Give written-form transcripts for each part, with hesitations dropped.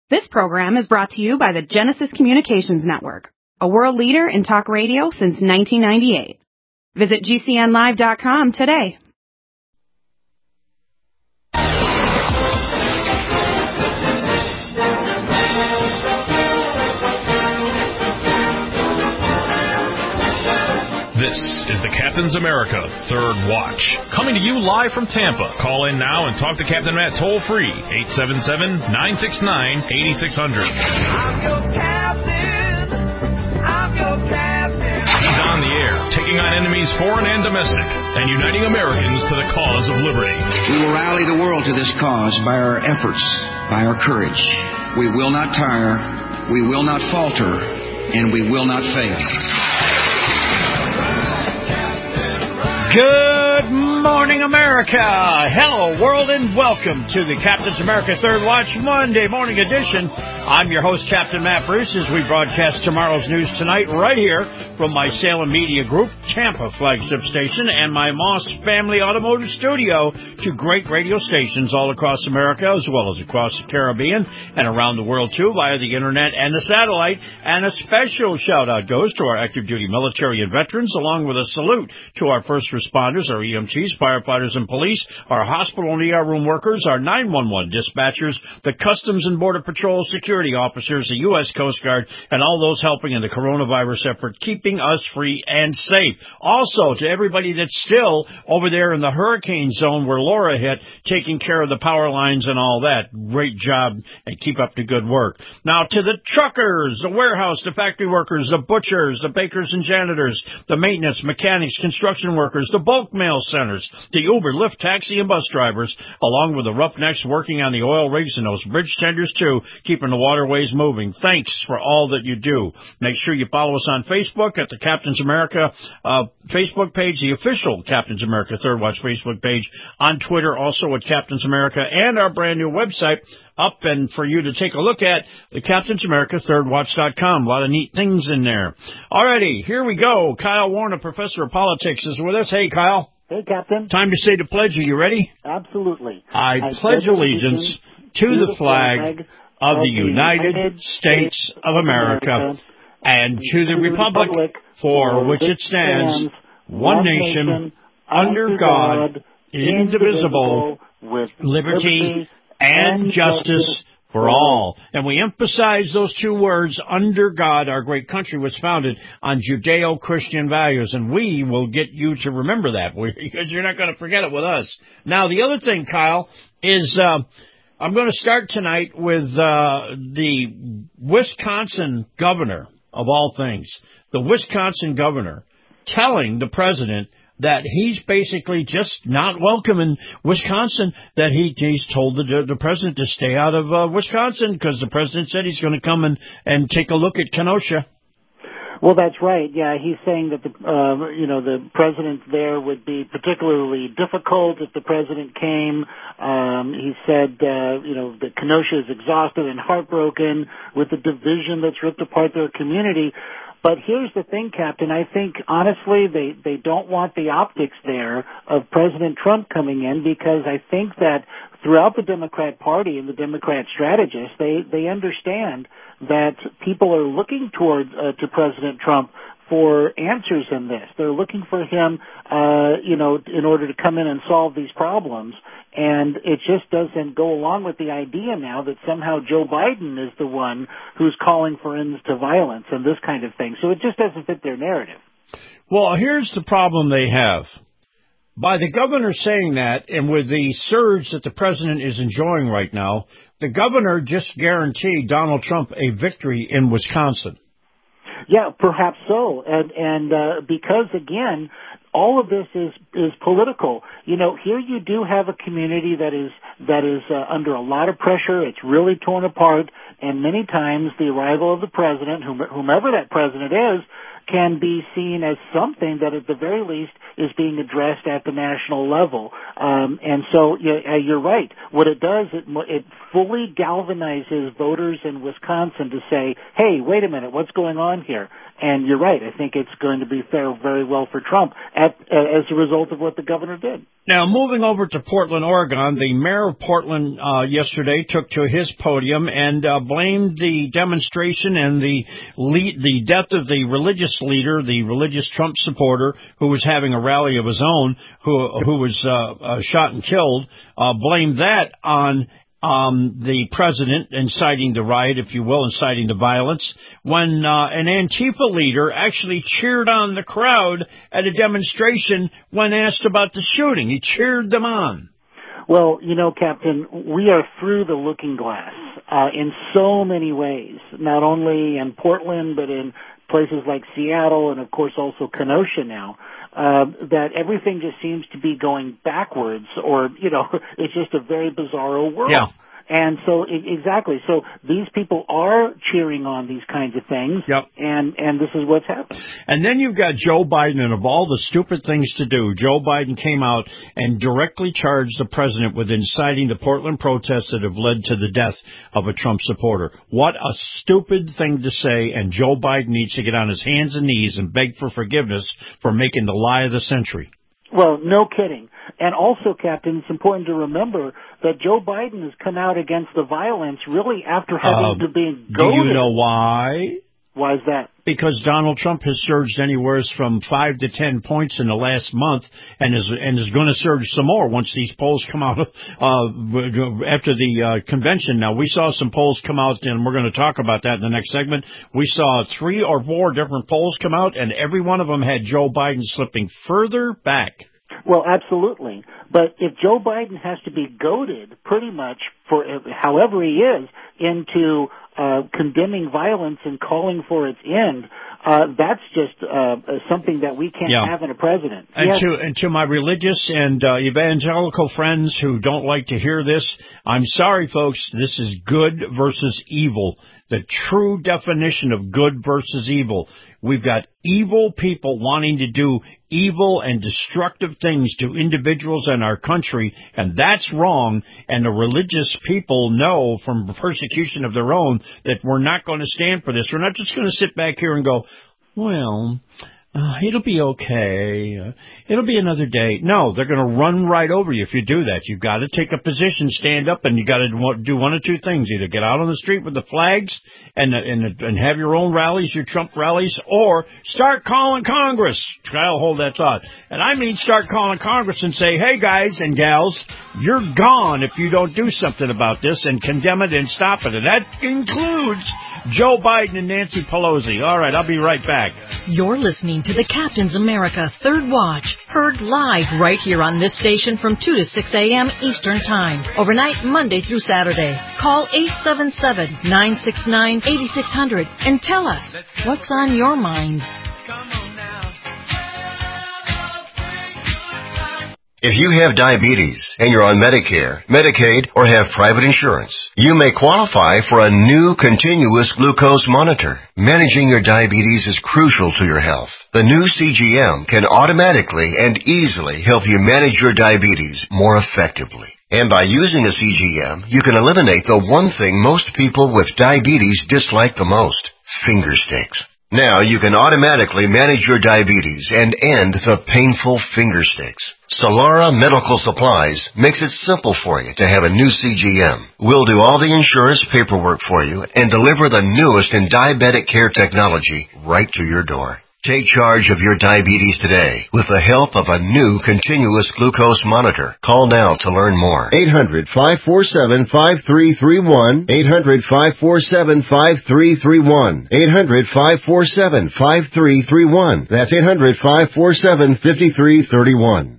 This program is brought to you by the Genesis Communications Network, a world leader in talk radio since 1998. Visit GCNlive.com today. This is the Captain's America Third Watch, coming to you live from Tampa. Call in now and talk to Captain Matt toll-free, 877-969-8600. I'm your captain. I'm your captain. He's on the air, taking on enemies foreign and domestic, and uniting Americans to the cause of liberty. We will rally the world to this cause by our efforts, by our courage. We will not tire, we will not falter, and we will not fail. Good morning, America. Hello, world, and welcome to the Captain's America Third Watch Monday morning edition. I'm your host, Captain Matt Bruce, as we broadcast tomorrow's news tonight right here from my Salem Media Group, Tampa flagship station, and my Moss Family Automotive Studio to great radio stations all across America, as well as across the Caribbean and around the world, too, via the Internet and the satellite. And a special shout-out goes to our active duty military and veterans, along with a salute to our first responders, our EMTs, firefighters, and police, our hospital and ER room workers, our 911 dispatchers, the Customs and Border Patrol security officers, the U.S. Coast Guard, and all those helping in the coronavirus effort, keeping us free and safe. Also, to everybody that's still over there in the hurricane zone where Laura hit, taking care of the power lines and all that. Great job, and keep up the good work. Now, to the truckers, the warehouse, the factory workers, the butchers, the bakers and janitors, the maintenance, mechanics, construction workers, the bulk mail centers, the Uber, Lyft, taxi, and bus drivers, along with the roughnecks working on the oil rigs and those bridge tenders, too, keeping the waterways moving. Thanks for all that you do. Make sure you follow us on Facebook at the Captain's America Facebook page, the official Captain's America Third Watch Facebook page, on Twitter also at Captain's America, and our brand new website up and for you to take a look at, the Captain's America ThirdWatch.com. A lot of neat things in there. Alrighty, here we go. Kyle Warner, professor of politics, is with us. Hey, Kyle. Hey, Captain. Time to say the pledge. Are you ready? Absolutely. I pledge allegiance to the flag of the United States of America and to the republic for which it stands, one nation, under God, indivisible, with liberty and justice for all. And we emphasize those two words, under God. Our great country was founded on Judeo-Christian values, and we will get you to remember that, because you're not going to forget it with us. Now, the other thing, Kyle, is I'm going to start tonight with the Wisconsin governor, of all things, the Wisconsin governor telling the president that he's basically just not welcome in Wisconsin, that he's told the president to stay out of Wisconsin because the president said he's going to come and take a look at Kenosha. Well, that's right. Yeah, he's saying that the president there would be particularly difficult if the president came. He said, that Kenosha is exhausted and heartbroken with the division that's ripped apart their community. But here's the thing, Captain. I think, honestly, they don't want the optics there of President Trump coming in, because I think that throughout the Democrat Party and the Democrat strategists, they understand that people are looking toward to President Trump for answers in this. They're looking for him, in order to come in and solve these problems. And it just doesn't go along with the idea now that somehow Joe Biden is the one who's calling for ends to violence and this kind of thing. So it just doesn't fit their narrative. Well, here's the problem they have. By the governor saying that, and with the surge that the president is enjoying right now, the governor just guaranteed Donald Trump a victory in Wisconsin. Yeah, perhaps so. And because, again, all of this is political. Here you do have a community that is under a lot of pressure. It's really torn apart, and many times the arrival of the president, whomever that president is, can be seen as something that at the very least is being addressed at the national level. And so you're right. What it does, it fully galvanizes voters in Wisconsin to say, hey, wait a minute, what's going on here? And you're right. I think it's going to be fair very well for Trump. as a result of what the governor did. Now, moving over to Portland, Oregon, the mayor of Portland yesterday took to his podium and blamed the demonstration and the death of the religious leader, the religious Trump supporter who was having a rally of his own, who was shot and killed, blamed that on the president inciting the riot, if you will, inciting the violence, when an Antifa leader actually cheered on the crowd at a demonstration when asked about the shooting. He cheered them on. Well, Captain, we are through the looking glass in so many ways, not only in Portland, but in places like Seattle and, of course, also Kenosha now. That everything just seems to be going backwards, or, it's just a very bizarro world. Yeah. And so, exactly. So these people are cheering on these kinds of things. Yep. And this is what's happening. And then you've got Joe Biden, and of all the stupid things to do, Joe Biden came out and directly charged the president with inciting the Portland protests that have led to the death of a Trump supporter. What a stupid thing to say, and Joe Biden needs to get on his hands and knees and beg for forgiveness for making the lie of the century. Well, no kidding. And also, Captain, it's important to remember that Joe Biden has come out against the violence really after having to be goaded. Do you know why? Why is that? Because Donald Trump has surged anywhere from 5 to 10 points in the last month, and is going to surge some more once these polls come out after the convention. Now, we saw some polls come out, and we're going to talk about that in the next segment. We saw 3 or 4 different polls come out, and every one of them had Joe Biden slipping further back. Well, absolutely. But if Joe Biden has to be goaded pretty much for however he is into condemning violence and calling for its end, that's just something that we can't have in a president. And to my religious and evangelical friends who don't like to hear this, I'm sorry, folks, this is good versus evil. The true definition of good versus evil. We've got evil people wanting to do evil and destructive things to individuals in our country, and that's wrong, and the religious people know from persecution of their own that we're not going to stand for this. We're not just going to sit back here and go, well, it'll be okay. It'll be another day. No, they're going to run right over you if you do that. You've got to take a position, stand up, and you got to do one of two things. Either get out on the street with the flags and have your own rallies, your Trump rallies, or start calling Congress. I'll hold that thought. And I mean start calling Congress and say, hey, guys and gals, you're gone if you don't do something about this and condemn it and stop it. And that includes Joe Biden and Nancy Pelosi. All right, I'll be right back. You're listening to the Captain's America Third Watch, heard live right here on this station from 2 to 6 a.m. Eastern Time, overnight Monday through Saturday. Call 877-969-8600 and tell us what's on your mind. If you have diabetes and you're on Medicare, Medicaid, or have private insurance, you may qualify for a new continuous glucose monitor. Managing your diabetes is crucial to your health. The new CGM can automatically and easily help you manage your diabetes more effectively. And by using a CGM, you can eliminate the one thing most people with diabetes dislike the most: finger sticks. Now you can automatically manage your diabetes and end the painful finger sticks. Solara Medical Supplies makes it simple for you to have a new CGM. We'll do all the insurance paperwork for you and deliver the newest in diabetic care technology right to your door. Take charge of your diabetes today with the help of a new continuous glucose monitor. Call now to learn more. 800-547-5331. 800-547-5331. 800-547-5331. That's 800-547-5331.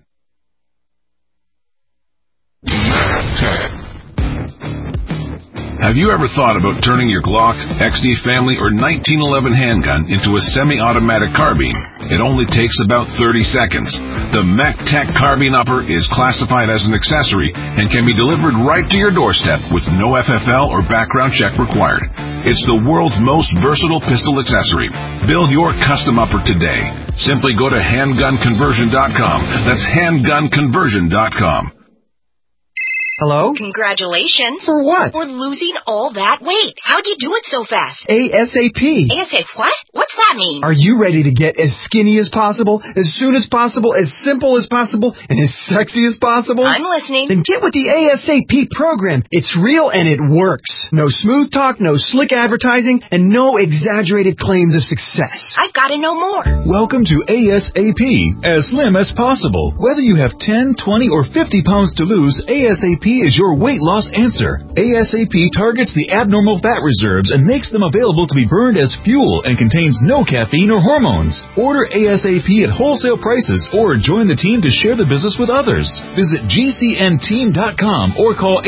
Have you ever thought about turning your Glock, XD Family, or 1911 handgun into a semi-automatic carbine? It only takes about 30 seconds. The MacTech Carbine Upper is classified as an accessory and can be delivered right to your doorstep with no FFL or background check required. It's the world's most versatile pistol accessory. Build your custom upper today. Simply go to handgunconversion.com. That's handgunconversion.com. Hello? Congratulations. For what? For losing all that weight. How'd you do it so fast? ASAP. ASAP what? What's that mean? Are you ready to get as skinny as possible, as soon as possible, as simple as possible, and as sexy as possible? I'm listening. Then get with the ASAP program. It's real and it works. No smooth talk, no slick advertising, and no exaggerated claims of success. I've got to know more. Welcome to ASAP, as slim as possible. Whether you have 10, 20, or 50 pounds to lose, ASAP is your weight loss answer. ASAP targets the abnormal fat reserves and makes them available to be burned as fuel and contains no caffeine or hormones. Order ASAP at wholesale prices or join the team to share the business with others. Visit GCNteam.com or call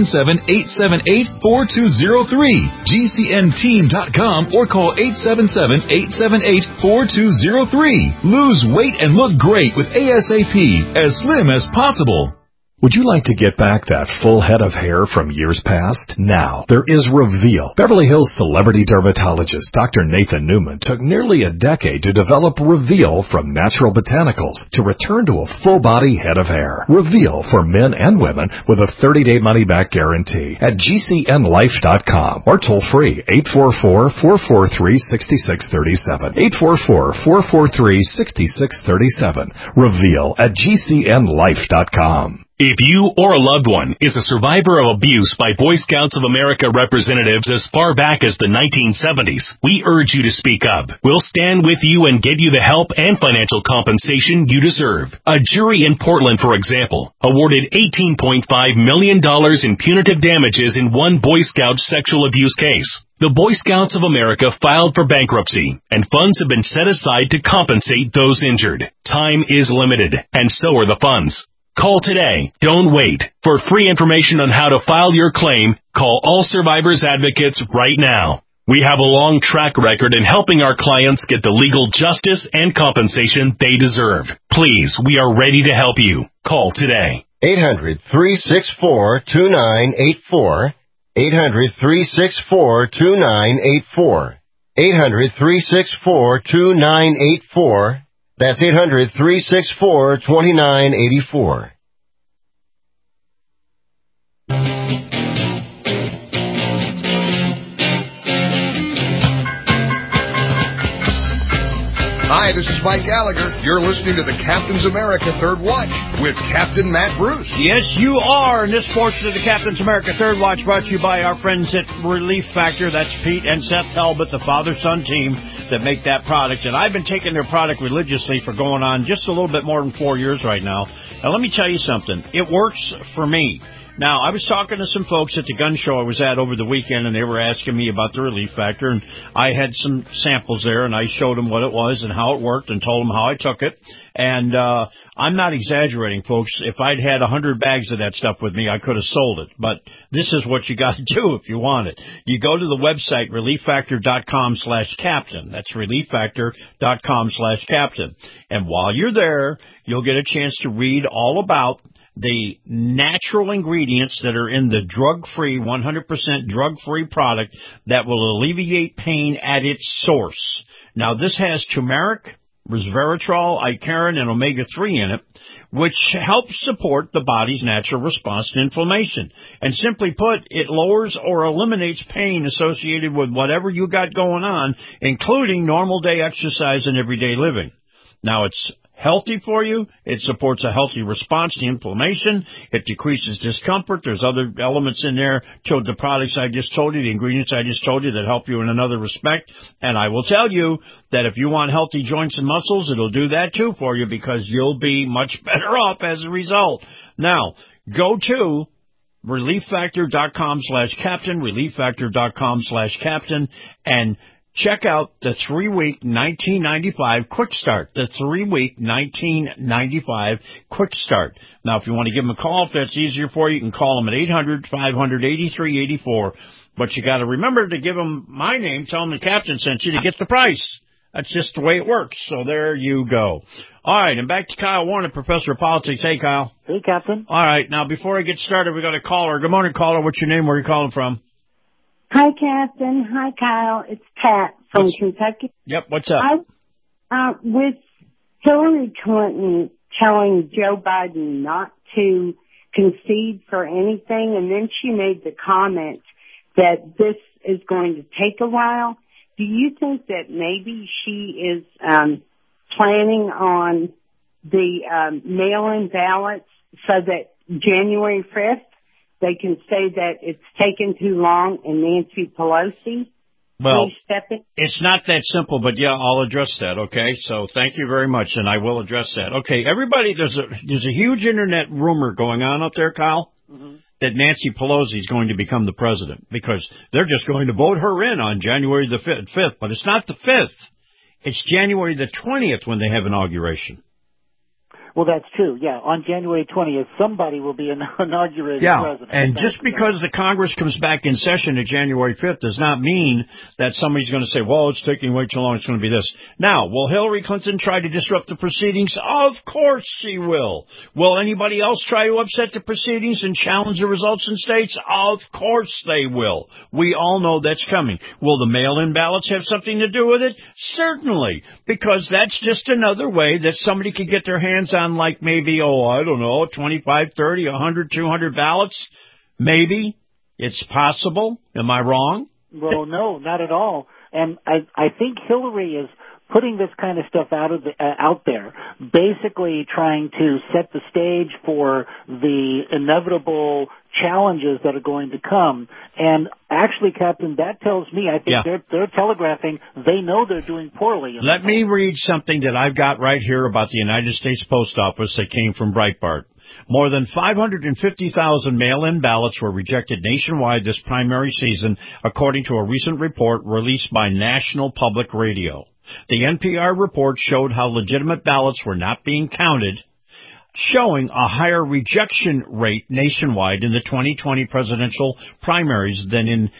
877-878-4203. GCNteam.com or call 877-878-4203. Lose weight and look great with ASAP, as slim as possible. Would you like to get back that full head of hair from years past? Now, there is Reveal. Beverly Hills celebrity dermatologist Dr. Nathan Newman took nearly a decade to develop Reveal from natural botanicals to return to a full-body head of hair. Reveal for men and women with a 30-day money-back guarantee at GCNlife.com or toll free 844-443-6637. 844-443-6637. Reveal at GCNlife.com. If you or a loved one is a survivor of abuse by Boy Scouts of America representatives as far back as the 1970s, we urge you to speak up. We'll stand with you and give you the help and financial compensation you deserve. A jury in Portland, for example, awarded $18.5 million in punitive damages in one Boy Scout sexual abuse case. The Boy Scouts of America filed for bankruptcy, and funds have been set aside to compensate those injured. Time is limited, and so are the funds. Call today. Don't wait. For free information on how to file your claim, call All Survivors Advocates right now. We have a long track record in helping our clients get the legal justice and compensation they deserve. Please, we are ready to help you. Call today. 800-364-2984. 800-364-2984. 800-364-2984. That's 800-364-2984. Hi, this is Mike Gallagher. You're listening to the Captain's America Third Watch with Captain Matt Bruce. Yes, you are. And this portion of the Captain's America Third Watch brought to you by our friends at Relief Factor. That's Pete and Seth Talbot, the father-son team that make that product. And I've been taking their product religiously for going on just a little bit more than 4 years right now. Now, let me tell you something. It works for me. Now, I was talking to some folks at the gun show I was at over the weekend, and they were asking me about the Relief Factor, and I had some samples there, and I showed them what it was and how it worked and told them how I took it. And I'm not exaggerating, folks. If I'd had 100 bags of that stuff with me, I could have sold it. But this is what you got to do if you want it. You go to the website, relieffactor.com/captain. That's relieffactor.com/captain. And while you're there, you'll get a chance to read all about the natural ingredients that are in the drug-free, 100% drug-free product that will alleviate pain at its source. Now, this has turmeric, resveratrol, Icariin, and omega-3 in it, which helps support the body's natural response to inflammation. And simply put, it lowers or eliminates pain associated with whatever you got going on, including normal day exercise and everyday living. Now, it's healthy for you. It supports a healthy response to inflammation. It decreases discomfort. There's other elements in there to the products I just told you, the ingredients I just told you that help you in another respect. And I will tell you that if you want healthy joints and muscles, it'll do that too for you because you'll be much better off as a result. Now, go to relieffactor.com/captain, relieffactor.com/captain, and check out the 3-week 1995 Quick Start, the 3-week 1995 Quick Start. Now, if you want to give them a call, if that's easier for you, you can call them at 800-500-8384. But you got to remember to give them my name, tell them the captain sent you to get the price. That's just the way it works. So there you go. All right, and back to Kyle Warner, Professor of Politics. Hey, Kyle. Hey, Captain. All right, now before I get started, we got a caller. Good morning, caller. What's your name? Where are you calling from? Hi, Captain. Hi, Kyle. It's Pat from Kentucky. Yep, what's up? With Hillary Clinton telling Joe Biden not to concede for anything. And then she made the comment that this is going to take a while. Do you think that maybe she is planning on the mail-in ballots so that January 5th they can say that it's taken too long and Nancy Pelosi? Well, it's not that simple, but yeah, I'll address that, okay? So thank you very much, and I will address that. Okay, everybody, there's a huge internet rumor going on up there, Kyle, that Nancy Pelosi is going to become the president because they're just going to vote her in on January the 5th, but it's not the 5th. It's January the 20th when they have inauguration. Well, that's true. Yeah, on January 20th, somebody will be inaugurated president. And just because the Congress comes back in session at January 5th does not mean that somebody's going to say, well, it's taking way too long, it's going to be this. Now, will Hillary Clinton try to disrupt the proceedings? Of course she will. Will anybody else try to upset the proceedings and challenge the results in states? Of course they will. We all know that's coming. Will the mail-in ballots have something to do with it? Certainly, because that's just another way that somebody could get their hands on like maybe, I don't know, 25, 30, 100, 200 ballots. Maybe. It's possible. Am I wrong? Well, no, not at all. And I think Hillary is putting this kind of stuff out there, basically trying to set the stage for the inevitable challenges that are going to come. And actually, Captain, that tells me, I think they're telegraphing they know they're doing poorly. Let me read something that I've got right here about the United States Post Office that came from Breitbart. More than 550,000 mail-in ballots were rejected nationwide this primary season, according to a recent report released by National Public Radio. The NPR report showed how legitimate ballots were not being counted, showing a higher rejection rate nationwide in the 2020 presidential primaries than in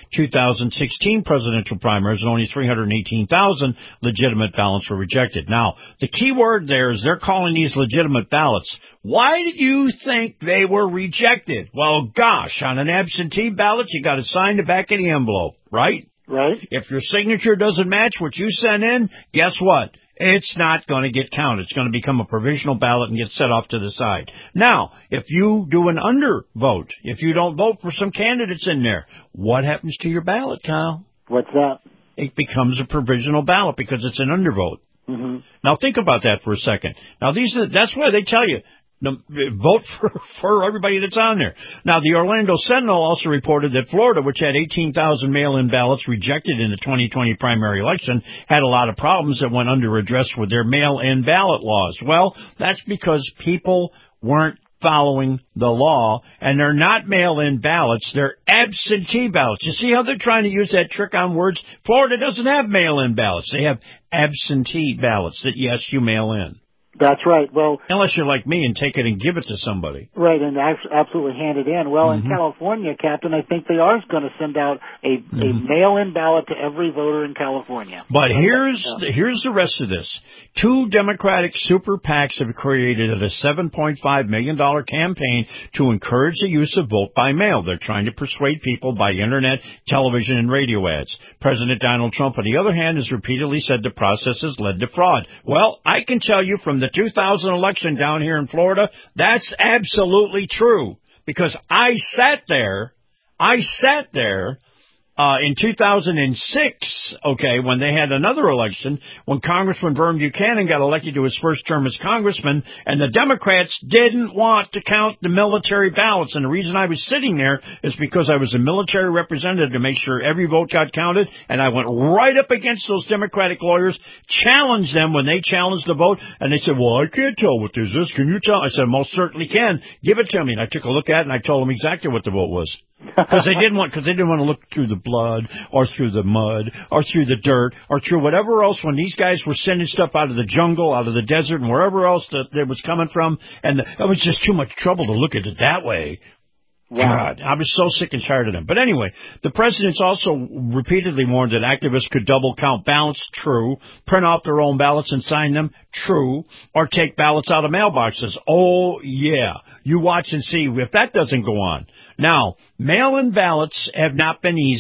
2016 presidential primaries, and only 318,000 legitimate ballots were rejected. Now, the key word there is they're calling these legitimate ballots. Why do you think they were rejected? Well, gosh, on an absentee ballot, you got to sign the back of the envelope, right? Right. If your signature doesn't match what you sent in, guess what? It's not going to get counted. It's going to become a provisional ballot and get set off to the side. Now, if you do an undervote, if you don't vote for some candidates in there, what happens to your ballot, Kyle? What's that? It becomes a provisional ballot because it's an undervote. Mm-hmm. Now, think about that for a second. Now, that's why they tell you, vote for everybody that's on there. Now, the Orlando Sentinel also reported that Florida, which had 18,000 mail-in ballots rejected in the 2020 primary election, had a lot of problems that went under address with their mail-in ballot laws. Well, that's because people weren't following the law, and they're not mail-in ballots, they're absentee ballots. You see how they're trying to use that trick on words? Florida doesn't have mail-in ballots. They have absentee ballots that, yes, you mail in. That's right. Well, unless you're like me and take it and give it to somebody. Right, and absolutely hand it in. Well, in California, Captain, I think they are going to send out a mail-in ballot to every voter in California. But here's the rest of this. 2 Democratic super PACs have created a $7.5 million campaign to encourage the use of vote by mail. They're trying to persuade people by internet, television, and radio ads. President Donald Trump, on the other hand, has repeatedly said the process has led to fraud. Well, I can tell you from the 2000 election down here in Florida, that's absolutely true. Because I sat there in 2006, when they had another election, when Congressman Vern Buchanan got elected to his first term as congressman, and the Democrats didn't want to count the military ballots. And the reason I was sitting there is because I was a military representative to make sure every vote got counted, and I went right up against those Democratic lawyers, challenged them when they challenged the vote, and they said, well, I can't tell what this is. Can you tell? I said, most certainly can. Give it to me. And I took a look at it, and I told them exactly what the vote was. Because they didn't want to look through the blood or through the mud or through the dirt or through whatever else when these guys were sending stuff out of the jungle, out of the desert, and wherever else that it was coming from. And it was just too much trouble to look at it that way. Wow. God, I was so sick and tired of them. But anyway, the president's also repeatedly warned that activists could double count ballots, true, print off their own ballots and sign them, true, or take ballots out of mailboxes. Oh, yeah. You watch and see if that doesn't go on. Now, mail-in ballots have not been easy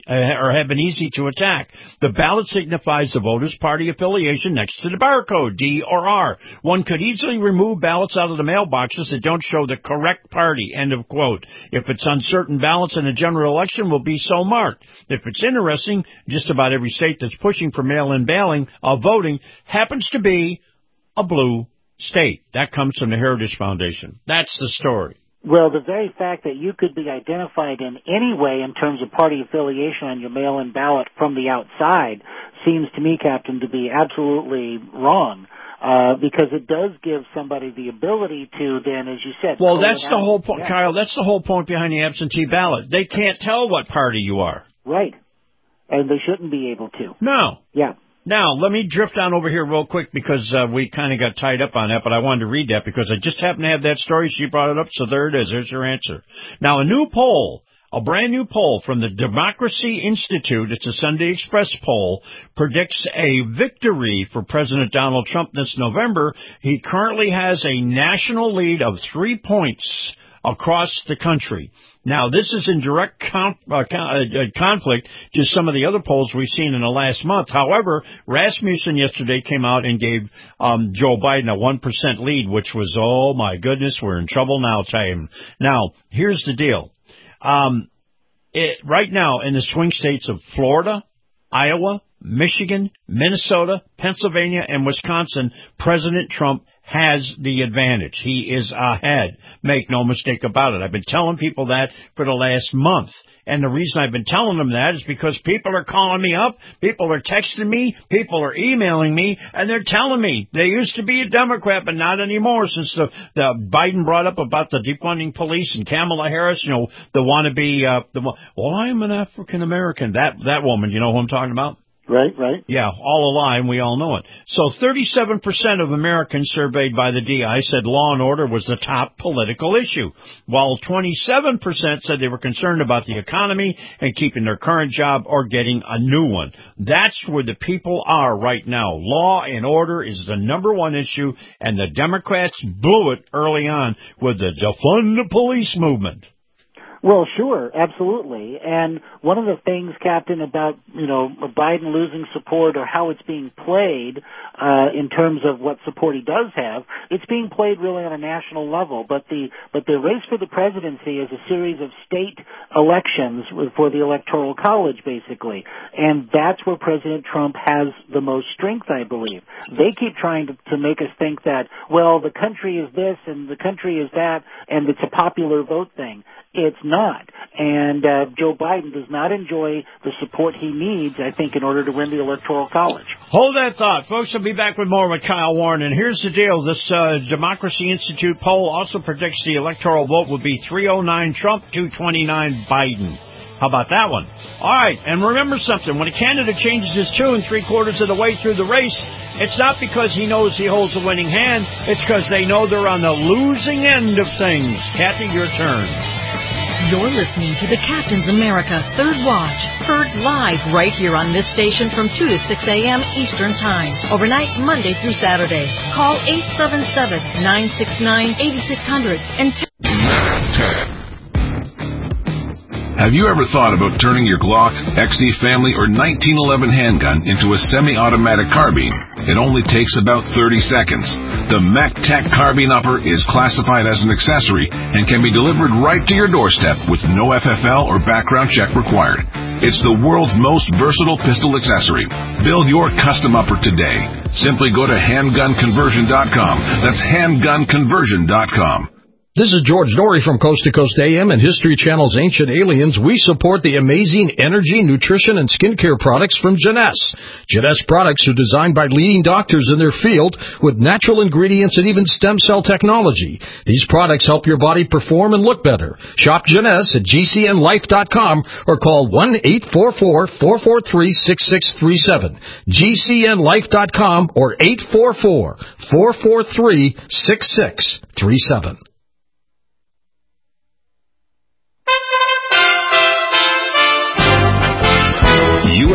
or have been easy to attack. The ballot signifies the voter's party affiliation next to the barcode, D or R. One could easily remove ballots out of the mailboxes that don't show the correct party, end of quote. If it's uncertain, ballots in a general election will be so marked. If it's interesting, just about every state that's pushing for mail-in voting happens to be a blue state. That comes from the Heritage Foundation. That's the story. Well, the very fact that you could be identified in any way in terms of party affiliation on your mail-in ballot from the outside seems to me, Captain, to be absolutely wrong. Because it does give somebody the ability to then, as you said... Well, that's the whole point, Kyle. That's the whole point behind the absentee ballot. They can't tell what party you are. Right. And they shouldn't be able to. No. Yeah. Now, let me drift on over here real quick because we kind of got tied up on that, but I wanted to read that because I just happened to have that story. She brought it up, so there it is. There's your answer. Now, a brand new poll from the Democracy Institute, it's a Sunday Express poll, predicts a victory for President Donald Trump this November. He currently has a national lead of 3 points across the country. Now, this is in direct conflict to some of the other polls we've seen in the last month. However, Rasmussen yesterday came out and gave Joe Biden a 1% lead, which was, oh, my goodness, we're in trouble now time. Now, here's the deal. Right now in the swing states of Florida, Iowa, Michigan, Minnesota, Pennsylvania, and Wisconsin, President Trump has the advantage. He is ahead. Make no mistake about it. I've been telling people that for the last month. And the reason I've been telling them that is because people are calling me up, people are texting me, people are emailing me, and they're telling me they used to be a Democrat, but not anymore since the Biden brought up about the defunding police and Kamala Harris, the wannabe, well, I am an African American. That woman, you know who I'm talking about? Right. Yeah, all a lie, and we all know it. So 37% of Americans surveyed by the DI said law and order was the top political issue, while 27% said they were concerned about the economy and keeping their current job or getting a new one. That's where the people are right now. Law and order is the number one issue, and the Democrats blew it early on with the defund the police movement. Well, sure, absolutely. And one of the things, Captain, about, Biden losing support or how it's being played, in terms of what support he does have, it's being played really on a national level. But the race for the presidency is a series of state elections for the Electoral College, basically. And that's where President Trump has the most strength, I believe. They keep trying to make us think that, well, the country is this and the country is that, and it's a popular vote thing. It's not. And Joe Biden does not enjoy the support he needs, I think, in order to win the Electoral College. Hold that thought. Folks, I'll be back with more with Kyle Warren. And here's the deal. This Democracy Institute poll also predicts the electoral vote will be 309 Trump, 229 Biden. How about that one? All right. And remember something. When a candidate changes his tune 3/4 of the way through the race, it's not because he knows he holds a winning hand. It's because they know they're on the losing end of things. Kathy, your turn. You're listening to the Captain's America Third Watch, heard live right here on this station from 2 to 6 a.m. Eastern Time, overnight Monday through Saturday. Call 877-969-8600 and Have you ever thought about turning your Glock, XD Family, or 1911 handgun into a semi-automatic carbine? It only takes about 30 seconds. The MacTac Carbine Upper is classified as an accessory and can be delivered right to your doorstep with no FFL or background check required. It's the world's most versatile pistol accessory. Build your custom upper today. Simply go to handgunconversion.com. That's handgunconversion.com. This is George Norrie from Coast to Coast AM and History Channel's Ancient Aliens. We support the amazing energy, nutrition, and skincare products from Jeunesse. Jeunesse products are designed by leading doctors in their field with natural ingredients and even stem cell technology. These products help your body perform and look better. Shop Jeunesse at GCNlife.com or call 1-844-443-6637. GCNlife.com or 844-443-6637.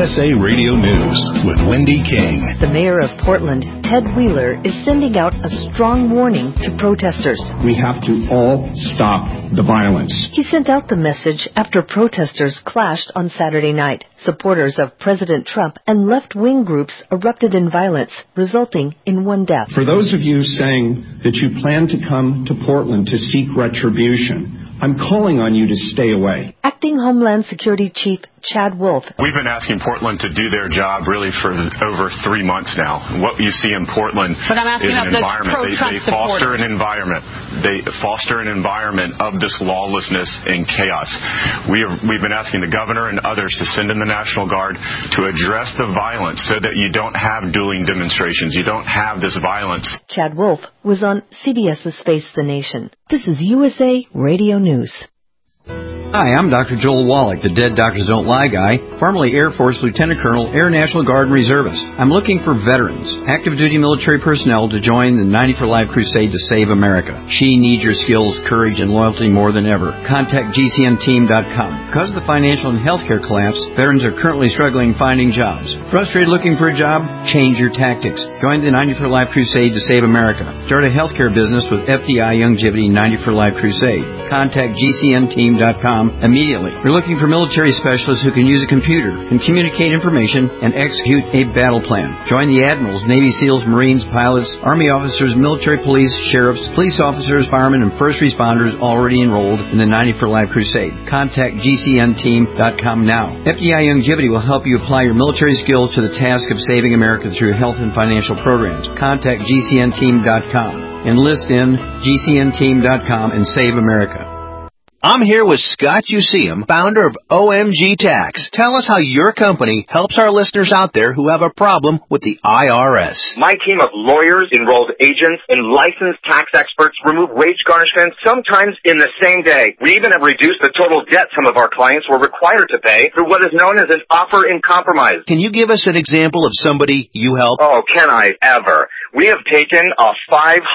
USA Radio News with Wendy King. The mayor of Portland, Ted Wheeler, is sending out a strong warning to protesters. We have to all stop the violence. He sent out the message after protesters clashed on Saturday night. Supporters of President Trump and left-wing groups erupted in violence, resulting in one death. For those of you saying that you plan to come to Portland to seek retribution, I'm calling on you to stay away. Acting Homeland Security Chief Chad Wolf. We've been asking Portland to do their job really for over 3 months now. What you see in Portland is an environment. They foster an environment. They foster an environment of this lawlessness and chaos. We've been asking the governor and others to send in the National Guard to address the violence so that you don't have dueling demonstrations. You don't have this violence. Chad Wolf was on CBS's Face the Nation. This is USA Radio News. Hi, I'm Dr. Joel Wallach, the Dead Doctors Don't Lie guy, formerly Air Force Lieutenant Colonel, Air National Guard and Reservist. I'm looking for veterans, active duty military personnel to join the 90 for Life crusade to save America. She needs your skills, courage, and loyalty more than ever. Contact GCNteam.com. Because of the financial and healthcare collapse, veterans are currently struggling finding jobs. Frustrated looking for a job? Change your tactics. Join the 90 for Life crusade to save America. Start a healthcare business with FDI Youngevity 90 for Life crusade. Contact GCNteam.com immediately. We're looking for military specialists who can use a computer, can communicate information, and execute a battle plan. Join the admirals, Navy SEALs, Marines, pilots, Army officers, military police, sheriffs, police officers, firemen, and first responders already enrolled in the 90 for Life crusade. Contact GCNteam.com now. FDI Youngevity will help you apply your military skills to the task of saving America through health and financial programs. Contact GCNteam.com. Enlist in GCNteam.com and save America. I'm here with Scott Useum, founder of OMG Tax. Tell us how your company helps our listeners out there who have a problem with the IRS. My team of lawyers, enrolled agents, and licensed tax experts remove wage garnishments sometimes in the same day. We even have reduced the total debt some of our clients were required to pay through what is known as an offer in compromise. Can you give us an example of somebody you help? Oh, can I ever? We have taken a $500,000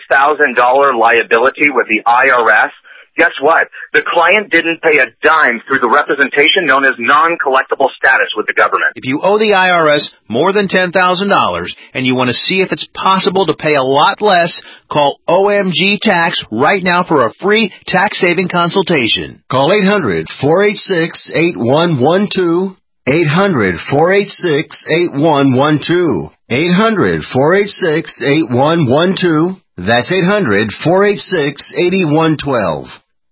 liability with the IRS. Guess what? The client didn't pay a dime through the representation known as non-collectible status with the government. If you owe the IRS more than $10,000 and you want to see if it's possible to pay a lot less, call OMG Tax right now for a free tax-saving consultation. Call 800-486-8112. 800-486-8112. 800-486-8112. That's 800-486-8112.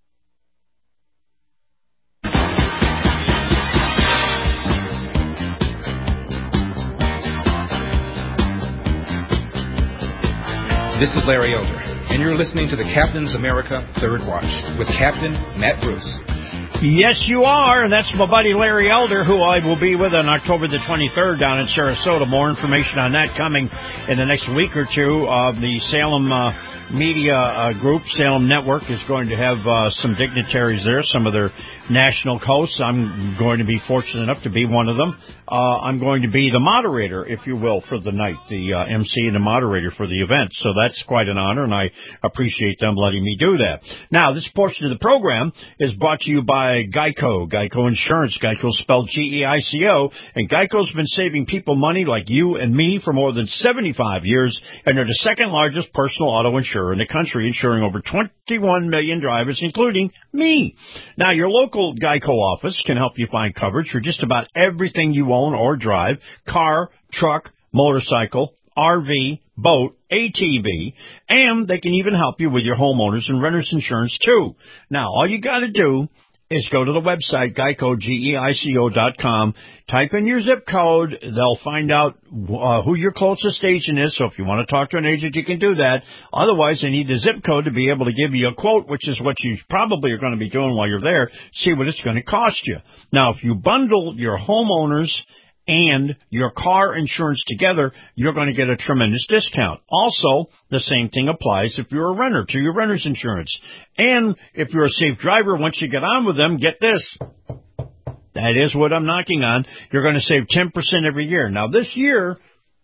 This is Larry Elder, and you're listening to the Captain's America Third Watch with Captain Matt Bruce. Yes, you are, and that's my buddy Larry Elder, who I will be with on October the 23rd down in Sarasota. More information on that coming in the next week or two. The Salem Media Group, Salem Network, is going to have some dignitaries there, some of their national hosts. I'm going to be fortunate enough to be one of them. I'm going to be the moderator, if you will, for the night, the MC and the moderator for the event. So that's quite an honor, and I appreciate them letting me do that. Now, this portion of the program is brought to you by Geico Insurance. Geico spelled Geico, and Geico's been saving people money like you and me for more than 75 years, and they're the second largest personal auto insurer in the country, insuring over 21 million drivers, including me. Now, your local Geico office can help you find coverage for just about everything you own or drive: car, truck, motorcycle, RV, boat, ATV, and they can even help you with your homeowners and renters insurance too. Now, all you got to do is go to the website, Geico, Geico.com, type in your zip code. They'll find out who your closest agent is, so if you want to talk to an agent, you can do that. Otherwise, they need the zip code to be able to give you a quote, which is what you probably are going to be doing while you're there, see what it's going to cost you. Now, if you bundle your homeowners and your car insurance together, you're going to get a tremendous discount. Also, the same thing applies if you're a renter to your renter's insurance. And if you're a safe driver, once you get on with them, get this. That is what I'm knocking on. You're going to save 10% every year. Now, this year,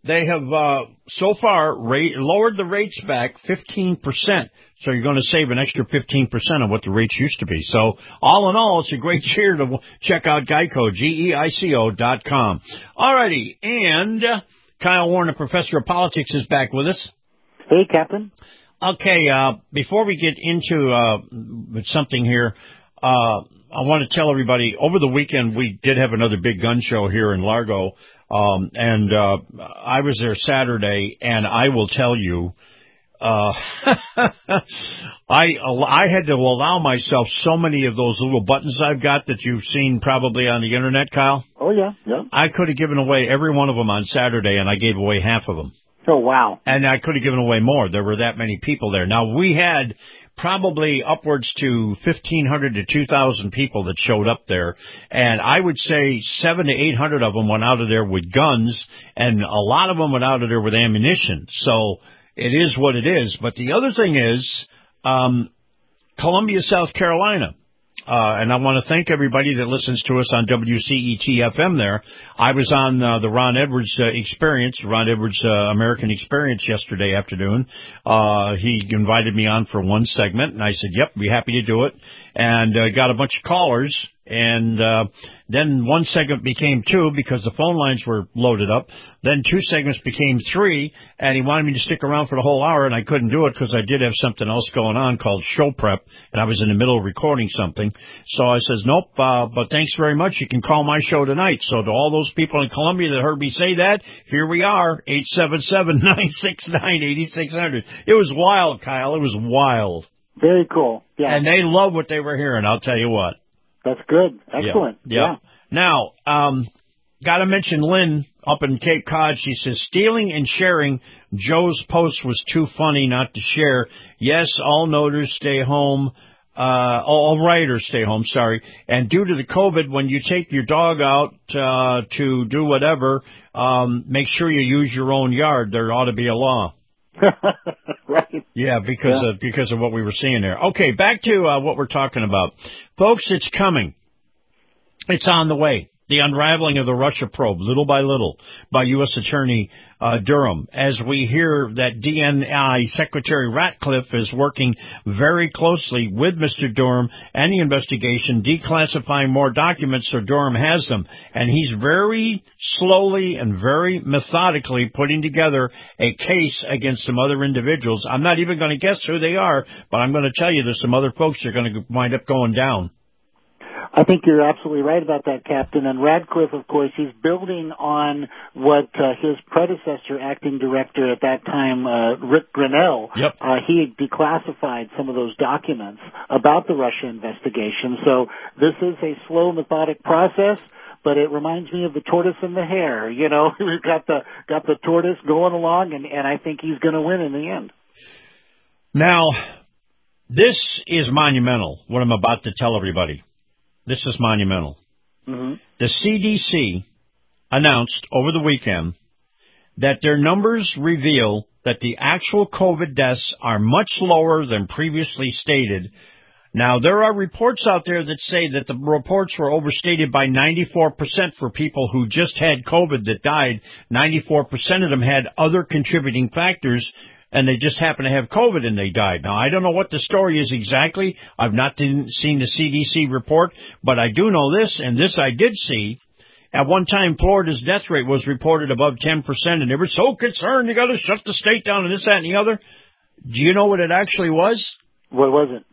they have so far lowered the rates back 15%. So you're going to save an extra 15% on what the rates used to be. So all in all, it's a great year to check out Geico, GEICO.com. All righty, and Kyle Warner, professor of politics, is back with us. Hey, Captain. Okay, before we get into something here, I want to tell everybody, over the weekend we did have another big gun show here in Largo, and I was there Saturday, and I will tell you, I had to allow myself so many of those little buttons I've got that you've seen probably on the internet, Kyle. Oh, yeah. I could have given away every one of them on Saturday, and I gave away half of them. Oh, wow. And I could have given away more. There were that many people there. Now, we had probably upwards to 1,500 to 2,000 people that showed up there, and I would say 700 to 800 of them went out of there with guns, and a lot of them went out of there with ammunition. So it is what it is. But the other thing is Columbia, South Carolina. And I want to thank everybody that listens to us on WCET-FM there. I was on the Ron Edwards Experience, Ron Edwards American Experience yesterday afternoon. He invited me on for one segment, and I said, yep, be happy to do it. And got a bunch of callers. And then one segment became two because the phone lines were loaded up. Then two segments became three, and he wanted me to stick around for the whole hour, and I couldn't do it because I did have something else going on called show prep, and I was in the middle of recording something. So I says, nope, but thanks very much. You can call my show tonight. So to all those people in Columbia that heard me say that, here we are, 877-969-8600. It was wild, Kyle. It was wild. Very cool. Yeah. And they love what they were hearing, I'll tell you what. That's good. Excellent. Yeah. Now, got to mention Lynn up in Cape Cod. She says, stealing and sharing Joe's post was too funny not to share. Yes, all noters stay home. All writers stay home, sorry. And due to the COVID, when you take your dog out to do whatever, make sure you use your own yard. There ought to be a law. Right. Yeah, because of what we were seeing there. Okay, back to what we're talking about. Folks, it's coming. It's on the way. The unraveling of the Russia probe, little by little, by U.S. Attorney Durham, as we hear that DNI Secretary Ratcliffe is working very closely with Mr. Durham and the investigation, declassifying more documents so Durham has them. And he's very slowly and very methodically putting together a case against some other individuals. I'm not even going to guess who they are, but I'm going to tell you there's some other folks that are going to wind up going down. I think you're absolutely right about that, Captain. And Radcliffe, of course, he's building on what his predecessor, acting director at that time, Rick Grinnell, he declassified some of those documents about the Russia investigation. So this is a slow, methodic process, but it reminds me of the tortoise and the hare. You know, we've got the tortoise going along, and I think he's going to win in the end. Now, this is monumental, what I'm about to tell everybody. This is monumental. Mm-hmm. The CDC announced over the weekend that their numbers reveal that the actual COVID deaths are much lower than previously stated. Now, there are reports out there that say that the reports were overstated by 94% for people who just had COVID that died. 94% of them had other contributing factors, and they just happened to have COVID and they died. Now, I don't know what the story is exactly. I've not seen the CDC report, but I do know this, and this I did see. At one time, Florida's death rate was reported above 10%, and they were so concerned, you got to shut the state down and this, that, and the other. Do you know what it actually was? What was it?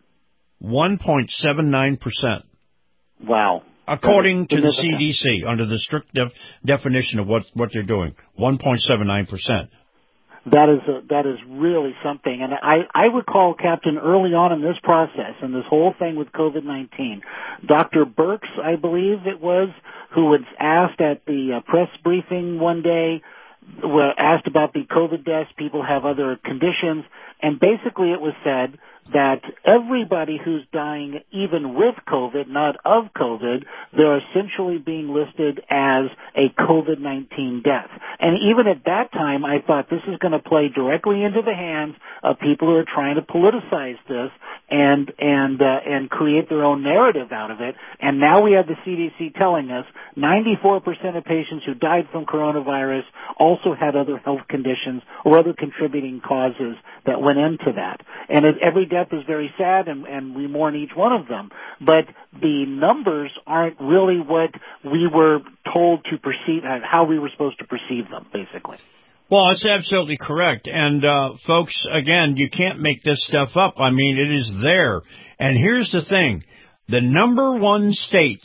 1.79%. Wow. According to the CDC, under the strict definition of what they're doing, 1.79%. That is really something. And I recall, Captain, early on in this process and this whole thing with COVID-19, Dr. Birx, I believe it was, who was asked at the press briefing one day, asked about the COVID deaths, people have other conditions, and basically it was said that everybody who's dying, even with COVID, not of COVID, they're essentially being listed as a COVID-19 death. And even at that time, I thought this is going to play directly into the hands of people who are trying to politicize this and create their own narrative out of it. And now we have the CDC telling us 94% of patients who died from coronavirus also had other health conditions or other contributing causes that went into that. And every death is very sad, and we mourn each one of them. But the numbers aren't really what we were told to perceive, how we were supposed to perceive them, basically. Well, it's absolutely correct. And, folks, again, you can't make this stuff up. I mean, it is there. And here's the thing. The number one state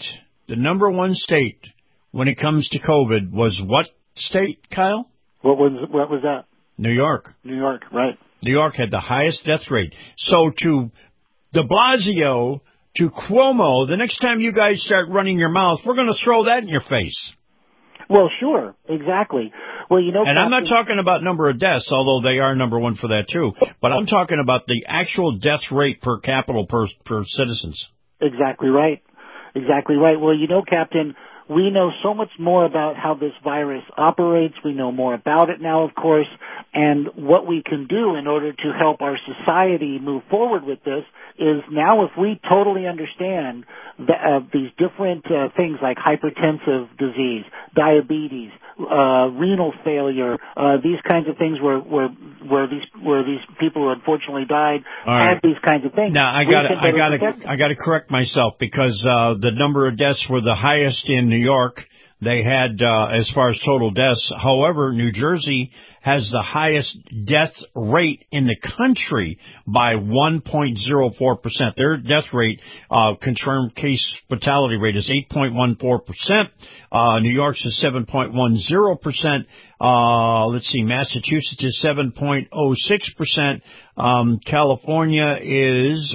when it comes to COVID was what state, Kyle? What was that? New York. New York, right. New York had the highest death rate. So to de Blasio, to Cuomo, the next time you guys start running your mouth, we're going to throw that in your face. Well, sure, exactly. Well, you know, and I'm not talking about number of deaths, although they are number one for that too. But I'm talking about the actual death rate per capita per citizens. Exactly right. Exactly right. Well, you know, Captain, we know so much more about how this virus operates. We know more about it now, of course, and what we can do in order to help our society move forward with this is now if we totally understand these different things like hypertensive disease, diabetes, renal failure, these kinds of things where these people who unfortunately died had these kinds of things. Now I gotta correct myself because the number of deaths were the highest in New York. They had, as far as total deaths. However, New Jersey has the highest death rate in the country by 1.04%. Their death rate, confirmed case fatality rate is 8.14%. New York's is 7.10%. Let's see, Massachusetts is 7.06%. California is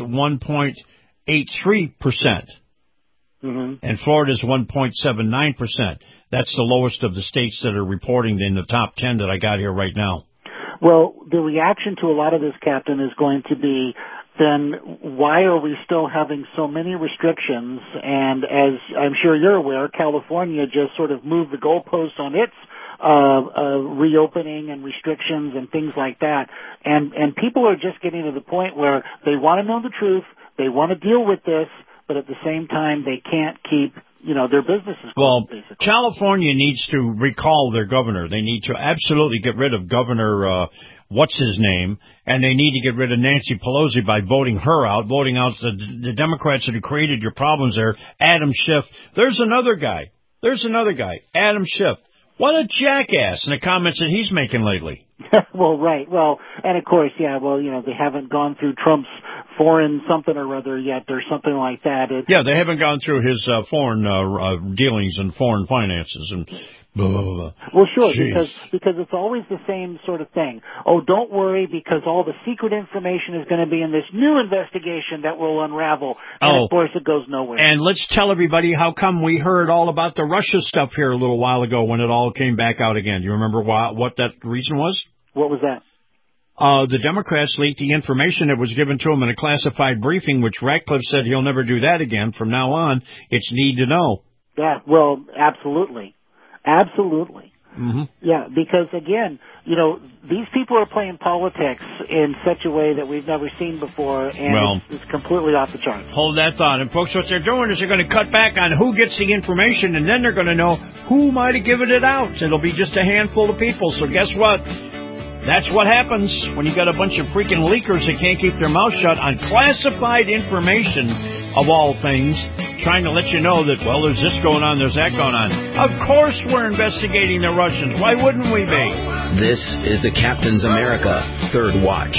1.83%. Mm-hmm. And Florida's 1.79%. That's the lowest of the states that are reporting in the top 10 that I got here right now. Well, the reaction to a lot of this, Captain, is going to be, then why are we still having so many restrictions? And as I'm sure you're aware, California just sort of moved the goalposts on its reopening and restrictions and things like that. And people are just getting to the point where they want to know the truth, they want to deal with this, but at the same time, they can't keep, their businesses closed, basically. California needs to recall their governor. They need to absolutely get rid of Governor, what's-his-name, and they need to get rid of Nancy Pelosi by voting her out, voting out the Democrats that have created your problems there, Adam Schiff. There's another guy, Adam Schiff. What a jackass in the comments that he's making lately. Well, right. Well, and of course, they haven't gone through Trump's foreign something or other yet, or something like that. They haven't gone through his foreign dealings and foreign finances and blah, blah, blah. Well, sure, because it's always the same sort of thing. Oh, don't worry, because all the secret information is going to be in this new investigation that will unravel. And, of course, it goes nowhere. And let's tell everybody how come we heard all about the Russia stuff here a little while ago when it all came back out again. Do you remember what that reason was? What was that? The Democrats leaked the information that was given to them in a classified briefing, which Ratcliffe said he'll never do that again. From now on, it's need to know. Yeah, well, absolutely. Absolutely. Mm-hmm. Yeah, because, again, these people are playing politics in such a way that we've never seen before, and it's completely off the charts. Hold that thought. And, folks, what they're doing is they're going to cut back on who gets the information, and then they're going to know who might have given it out. It'll be just a handful of people. So guess what? That's what happens when you got a bunch of freaking leakers that can't keep their mouth shut on classified information, of all things, trying to let you know that, there's this going on, there's that going on. Of course we're investigating the Russians. Why wouldn't we be? This is the Captain's America Third Watch.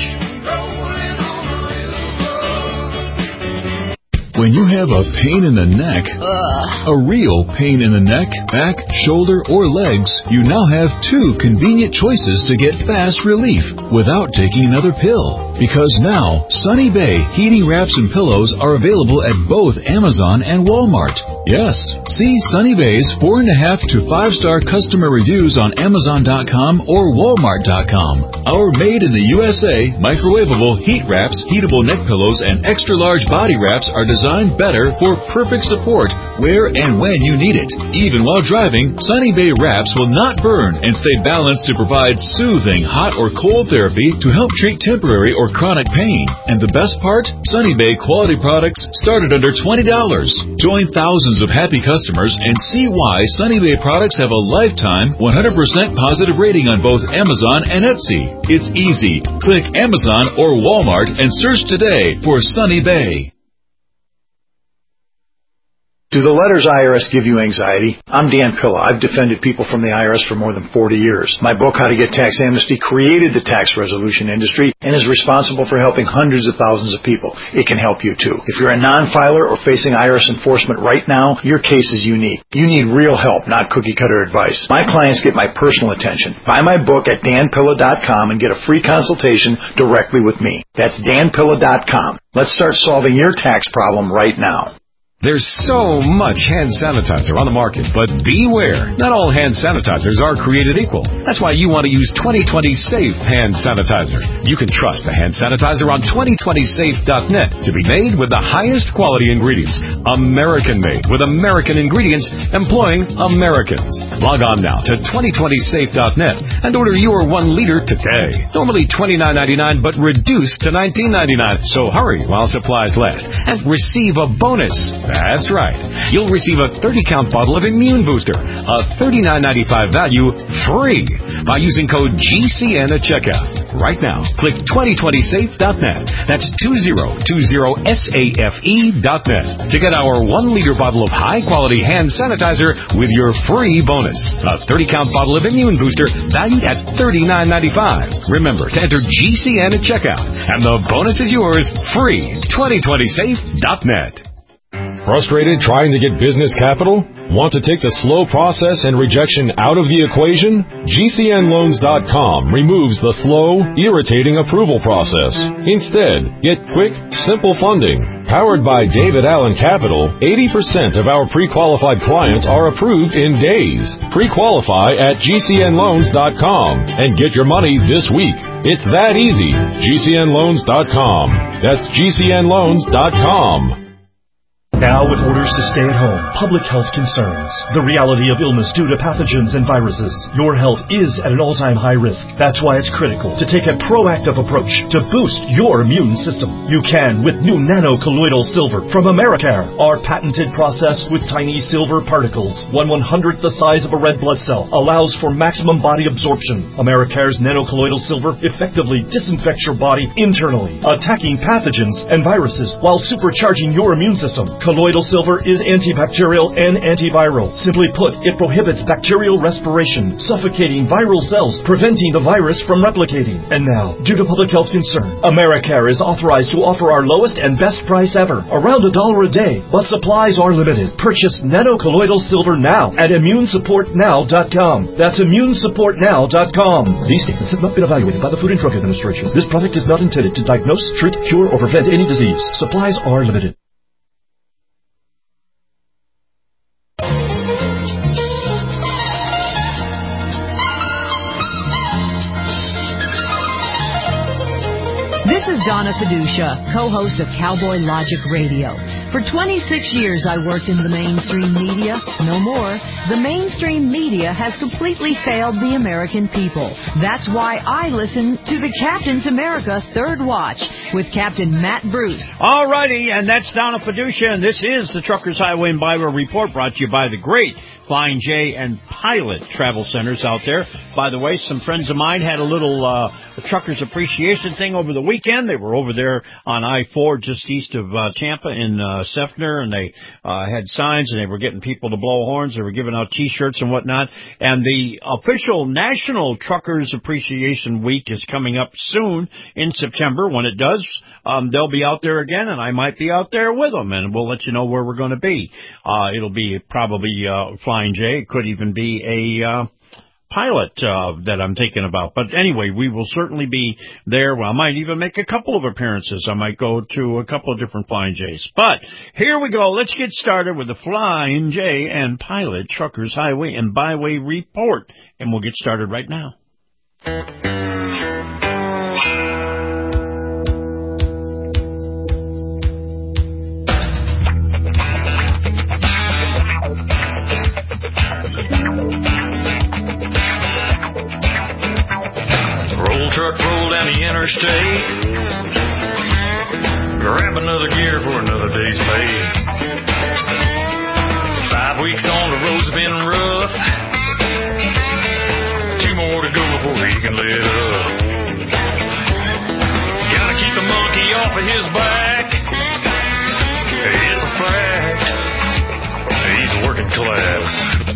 When you have a pain in the neck, a real pain in the neck, back, shoulder, or legs, you now have two convenient choices to get fast relief without taking another pill. Because now, Sunny Bay heating wraps and pillows are available at both Amazon and Walmart. Yes, see Sunny Bay's 4.5 to 5-star customer reviews on Amazon.com or Walmart.com. Our made in the USA microwavable heat wraps, heatable neck pillows, and extra-large body wraps are designed better for perfect support where and when you need it. Even while driving, Sunny Bay wraps will not burn and stay balanced to provide soothing hot or cold therapy to help treat temporary or chronic pain. And the best part? Sunny Bay quality products start at under $20. Join thousands of happy customers and see why Sunny Bay products have a lifetime 100% positive rating on both Amazon and Etsy. It's easy. Click Amazon or Walmart and search today for Sunny Bay. Do the letters IRS give you anxiety? I'm Dan Pilla. I've defended people from the IRS for more than 40 years. My book, How to Get Tax Amnesty, created the tax resolution industry and is responsible for helping hundreds of thousands of people. It can help you too. If you're a non-filer or facing IRS enforcement right now, your case is unique. You need real help, not cookie-cutter advice. My clients get my personal attention. Buy my book at danpilla.com and get a free consultation directly with me. That's danpilla.com. Let's start solving your tax problem right now. There's so much hand sanitizer on the market, but beware. Not all hand sanitizers are created equal. That's why you want to use 2020 Safe Hand Sanitizer. You can trust the hand sanitizer on 2020safe.net to be made with the highest quality ingredients. American-made with American ingredients employing Americans. Log on now to 2020safe.net and order your 1 liter today. Normally $29.99, but reduced to $19.99. So hurry while supplies last and receive a bonus. That's right. You'll receive a 30-count bottle of Immune Booster, a $39.95 value, free by using code GCN at checkout. Right now, click 2020safe.net. That's 2020safe.net to get our 1-liter bottle of high-quality hand sanitizer with your free bonus. A 30-count bottle of Immune Booster valued at $39.95. Remember to enter GCN at checkout, and the bonus is yours, free. 2020safe.net. Frustrated trying to get business capital? Want to take the slow process and rejection out of the equation? GCNloans.com removes the slow, irritating approval process. Instead, get quick, simple funding. Powered by David Allen Capital, 80% of our pre-qualified clients are approved in days. Pre-qualify at GCNloans.com and get your money this week. It's that easy. GCNloans.com. That's GCNloans.com. Now with orders to stay at home, public health concerns, the reality of illness due to pathogens and viruses, your health is at an all-time high risk. That's why it's critical to take a proactive approach to boost your immune system. You can with new nano-colloidal silver from Americare, our patented process with tiny silver particles. 1/100th the size of a red blood cell allows for maximum body absorption. Americare's nano-colloidal silver effectively disinfects your body internally, attacking pathogens and viruses while supercharging your immune system. Colloidal silver is antibacterial and antiviral. Simply put, it prohibits bacterial respiration, suffocating viral cells, preventing the virus from replicating. And now, due to public health concern, Americare is authorized to offer our lowest and best price ever, around $1 a day, but supplies are limited. Purchase nano-colloidal silver now at ImmuneSupportNow.com. That's ImmuneSupportNow.com. These statements have not been evaluated by the Food and Drug Administration. This product is not intended to diagnose, treat, cure, or prevent any disease. Supplies are limited. This is Donna Fiducia, co-host of Cowboy Logic Radio. For 26 years I worked in the mainstream media. No more. The mainstream media has completely failed the American people. That's why I listen to the Captain's America Third Watch with Captain Matt Bruce. All righty, and that's Donna Fiducia, and this is the Truckers Highway and Byway Report brought to you by the great Flying J and Pilot Travel Centers out there. By the way, some friends of mine had a little Truckers Appreciation thing over the weekend. They were over there on I-4 just east of Tampa in Sefner, and they had signs, and they were getting people to blow horns. They were giving out T-shirts and whatnot. And the official National Truckers Appreciation Week is coming up soon in September. When it does, they'll be out there again, and I might be out there with them, and we'll let you know where we're going to be. It'll be probably Flying J. It could even be a pilot that I'm thinking about. But anyway, we will certainly be there. Well, I might even make a couple of appearances. I might go to a couple of different Flying J's. But here we go. Let's get started with the Flying J and Pilot Truckers Highway and Byway Report. And we'll get started right now. Truck roll down the interstate, grab another gear for another day's pay. 5 weeks on the road's been rough, 2 more to go before he can let up. Gotta keep the monkey off of his back, it's a fact, he's a working class.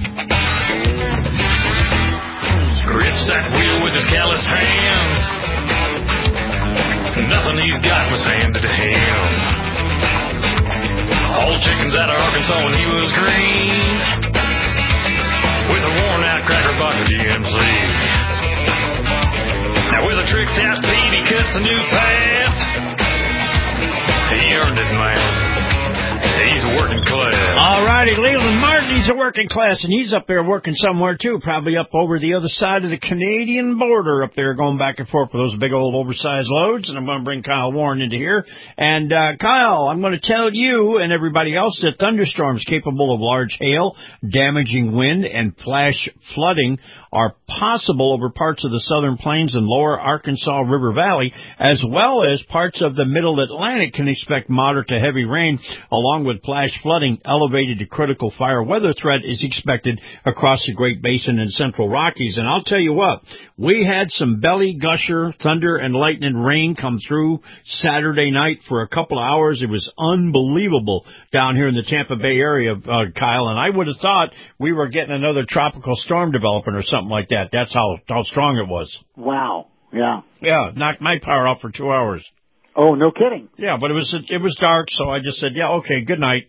Grips that wheel with his callous hands, nothing he's got was handed to him. All chickens out of Arkansas when he was green, with a worn-out cracker box of GMC. Now with a tricked-out beat, he cuts a new path. He earned it, man. He's a working class. All righty, Leland Martin, he's a working class, and he's up there working somewhere, too, probably up over the other side of the Canadian border up there, going back and forth for those big old oversized loads. And I'm going to bring Kyle Warren into here. And, Kyle, I'm going to tell you and everybody else that thunderstorms capable of large hail, damaging wind, and flash flooding are possible over parts of the southern plains and lower Arkansas River Valley, as well as parts of the middle Atlantic can expect moderate to heavy rain, along with flash flooding. Elevated to critical fire weather threat is expected across the Great Basin and Central Rockies. And I'll tell you what, we had some belly gusher, thunder, and lightning rain come through Saturday night for a couple of hours. It was unbelievable down here in the Tampa Bay area, Kyle, and I would have thought we were getting another tropical storm developing or something like that. That's how strong it was. Wow. Yeah. Yeah, knocked my power out for 2 hours. Oh, no kidding. Yeah, but it was dark, so I just said, yeah, okay, good night.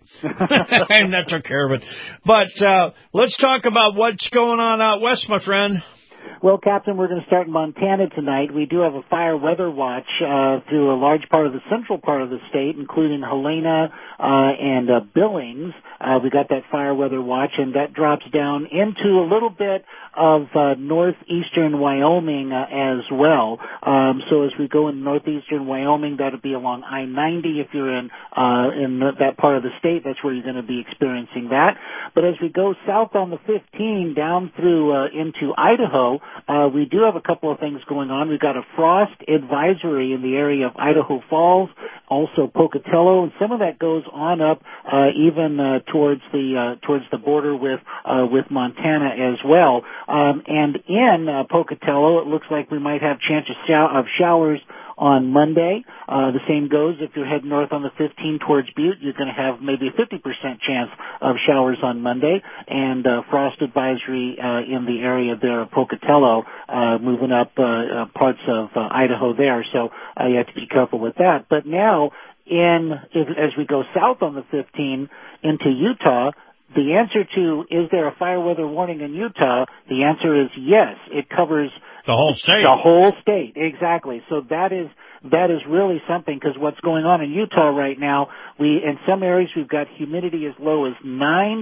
And that took care of it. But let's talk about what's going on out west, my friend. Well, Captain, we're going to start in Montana tonight. We do have a fire weather watch through a large part of the central part of the state, including Helena and Billings. We got that fire weather watch, and that drops down into a little bit of northeastern Wyoming as well. So as we go in northeastern Wyoming, that'll be along I-90. If you're in that part of the state, that's where you're going to be experiencing that. But as we go south on the 15 down through into Idaho, we do have a couple of things going on. We've got a frost advisory in the area of Idaho Falls, also Pocatello, and some of that goes on up even towards the border with Montana as well. And in Pocatello, it looks like we might have chance of showers on Monday. The same goes if you're heading north on the 15 towards Butte, you're going to have maybe a 50% chance of showers on Monday, and frost advisory in the area there of Pocatello, moving up parts of Idaho there. So you have to be careful with that. But now, as we go south on the 15 into Utah, the answer to, is there a fire weather warning in Utah? The answer is yes. It covers the whole state. The whole state, exactly. So that is really something, because what's going on in Utah right now, in some areas we've got humidity as low as 9%.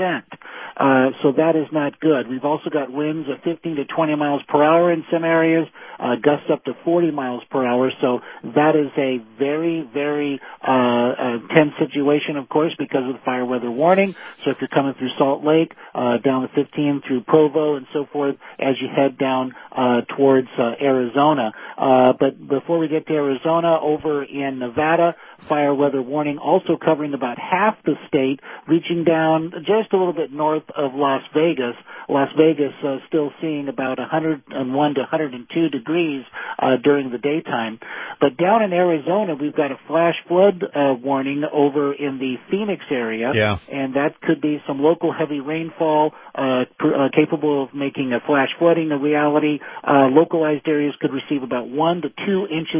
So that is not good. We've also got winds of 15 to 20 miles per hour in some areas, gusts up to 40 miles per hour. So that is a very, very tense situation, of course, because of the fire weather warning. So if you're coming through Salt Lake, down the 15 through Provo and so forth, as you head down towards Arizona. But before we get to Arizona, over in Nevada, fire weather warning also covering about half the state, reaching down just a little bit north of Las Vegas. Las Vegas still seeing about 101 to 102 degrees during the daytime. But down in Arizona, we've got a flash flood warning over in the Phoenix area. Yeah. And that could be some local heavy rainfall capable of making a flash flooding a reality. Localized areas could receive about 1 to 2 inches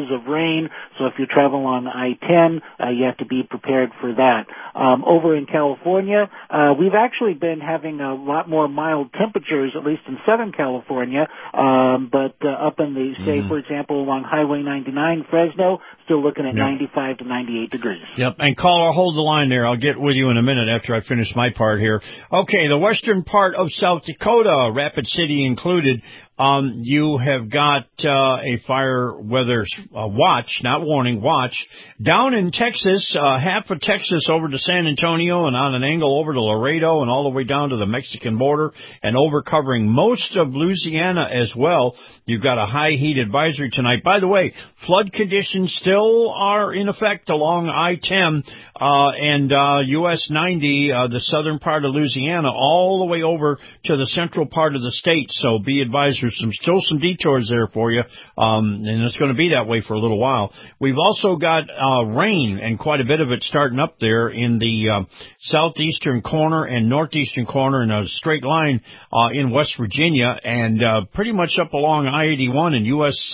of rain, so if you travel on I-10, you have to be prepared for that. Over in California, we've actually been having a lot more mild temperatures, at least in Southern California, but up in the, say, for example, along Highway 99, Fresno, still looking at 95 to 98 degrees. Yep, and caller, hold the line there. I'll get with you in a minute after I finish my part here. Okay, the western part of South Dakota, Rapid City included, you have got a fire weather watch, not warning, watch. Down in Texas, half of Texas over to San Antonio and on an angle over to Laredo and all the way down to the Mexican border and over covering most of Louisiana as well. You've got a high heat advisory tonight. By the way, flood conditions still are in effect along I-10 and US 90, the southern part of Louisiana, all the way over to the central part of the state. So be advised, there's still some detours there for you, and it's going to be that way for a little while. We've also got rain, and quite a bit of it starting up there in the southeastern corner and northeastern corner in a straight line in West Virginia, and pretty much up along I-81 and US,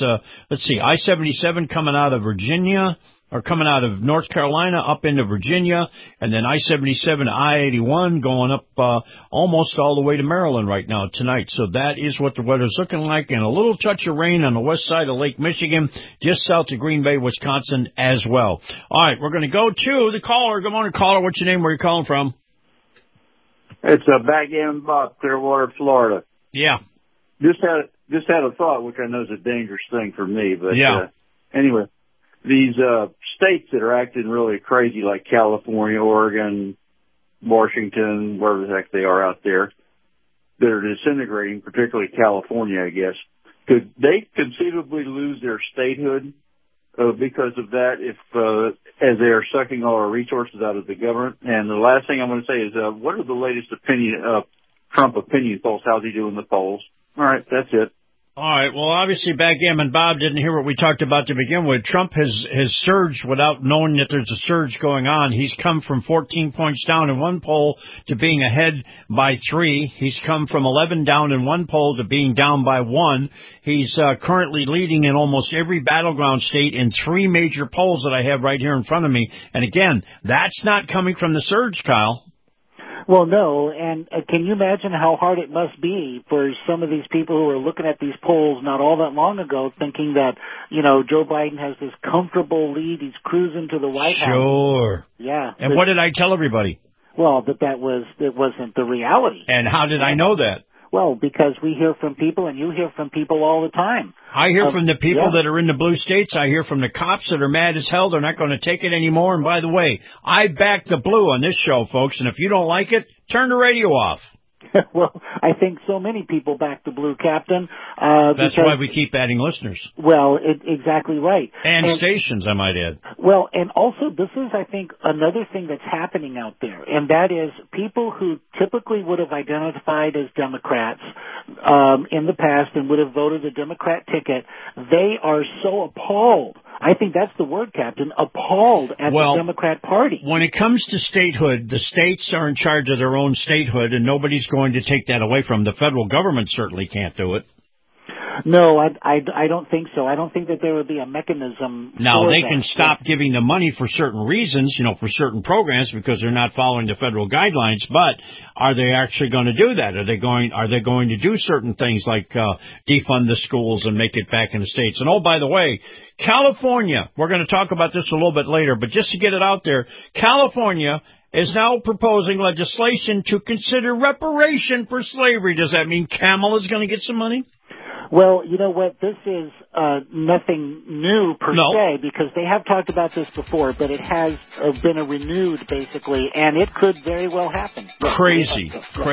I-77 coming out of Virginia, or coming out of North Carolina up into Virginia, and then I-77, I-81 going up almost all the way to Maryland right now tonight. So that is what the weather's looking like, and a little touch of rain on the west side of Lake Michigan, just south of Green Bay, Wisconsin as well. All right, we're going to go to the caller. Good morning, caller. What's your name? Where are you calling from? It's Backgammon Bob, Clearwater, Florida. Yeah. Just had a thought, which I know is a dangerous thing for me, but anyway. These states that are acting really crazy, like California, Oregon, Washington, wherever the heck they are out there, that are disintegrating, particularly California, I guess, could they conceivably lose their statehood because of that if as they are sucking all our resources out of the government? And the last thing I'm going to say is, what are the latest Trump opinion polls? How's he doing the polls? All right, that's it. All right. Well, obviously, Backgammon Bob didn't hear what we talked about to begin with. Trump has surged without knowing that there's a surge going on. He's come from 14 points down in one poll to being ahead by 3. He's come from 11 down in one poll to being down by 1. He's currently leading in almost every battleground state in 3 major polls that I have right here in front of me. And again, that's not coming from the surge, Kyle. Well, no, and can you imagine how hard it must be for some of these people who are looking at these polls not all that long ago thinking that, Joe Biden has this comfortable lead, he's cruising to the White House. Sure. Yeah. And what did I tell everybody? Well, it wasn't the reality. And how did I know that? Well, because we hear from people and you hear from people all the time. I hear from the people that are in the blue states. I hear from the cops that are mad as hell. They're not going to take it anymore. And by the way, I back the blue on this show, folks. And if you don't like it, turn the radio off. Well, I think so many people back the blue, Captain. That's why we keep adding listeners. Well, exactly right. And stations, I might add. Well, and also this is, I think, another thing that's happening out there, and that is people who typically would have identified as Democrats in the past and would have voted a Democrat ticket, they are so appalled. I think that's the word, Captain, appalled at the Democrat Party. When it comes to statehood, the states are in charge of their own statehood, and nobody's going to take that away from them. The federal government certainly can't do it. No, I don't think so. I don't think that there would be a mechanism. Now, they can stop giving the money for certain reasons, for certain programs because they're not following the federal guidelines, but are they actually going to do that? Are they going to do certain things like defund the schools and make it back in the states? And oh, by the way, California, we're going to talk about this a little bit later, but just to get it out there, California is now proposing legislation to consider reparation for slavery. Does that mean Kamala is going to get some money? Well, you know what? This is nothing new per se because they have talked about this before, but it has been renewed basically, and it could very well happen. Crazy.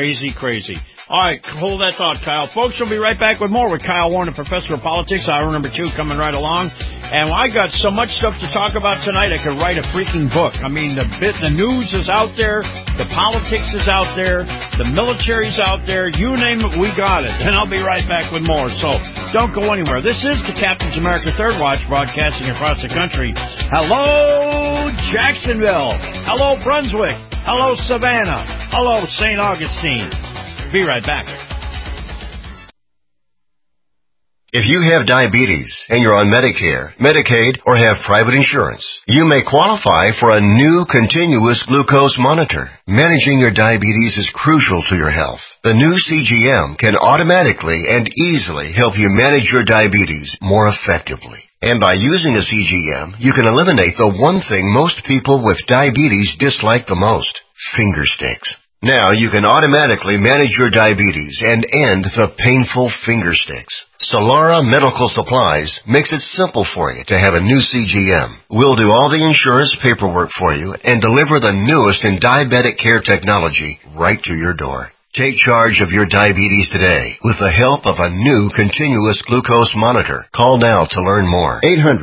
All right, hold that thought, Kyle. Folks, we'll be right back with more with Kyle Warner, Professor of Politics, hour number 2 coming right along. And I got so much stuff to talk about tonight, I could write a freaking book. I mean, the news is out there, the politics is out there, the military's out there, you name it, we got it. And I'll be right back with more. So don't go anywhere. This is the Captain's America Third Watch, broadcasting across the country. Hello, Jacksonville. Hello, Brunswick. Hello, Savannah. Hello, St. Augustine. Be right back. If you have diabetes and you're on Medicare, Medicaid, or have private insurance, you may qualify for a new continuous glucose monitor. Managing your diabetes is crucial to your health. The new CGM can automatically and easily help you manage your diabetes more effectively. And by using a CGM, you can eliminate the one thing most people with diabetes dislike the most: finger sticks. Now you can automatically manage your diabetes and end the painful finger sticks. Solara Medical Supplies makes it simple for you to have a new CGM. We'll do all the insurance paperwork for you and deliver the newest in diabetic care technology right to your door. Take charge of your diabetes today with the help of a new continuous glucose monitor. Call now to learn more.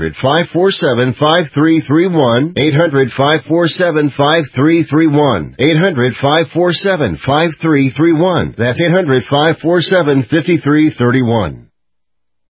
800-547-5331. 800-547-5331. 800-547-5331. That's 800-547-5331.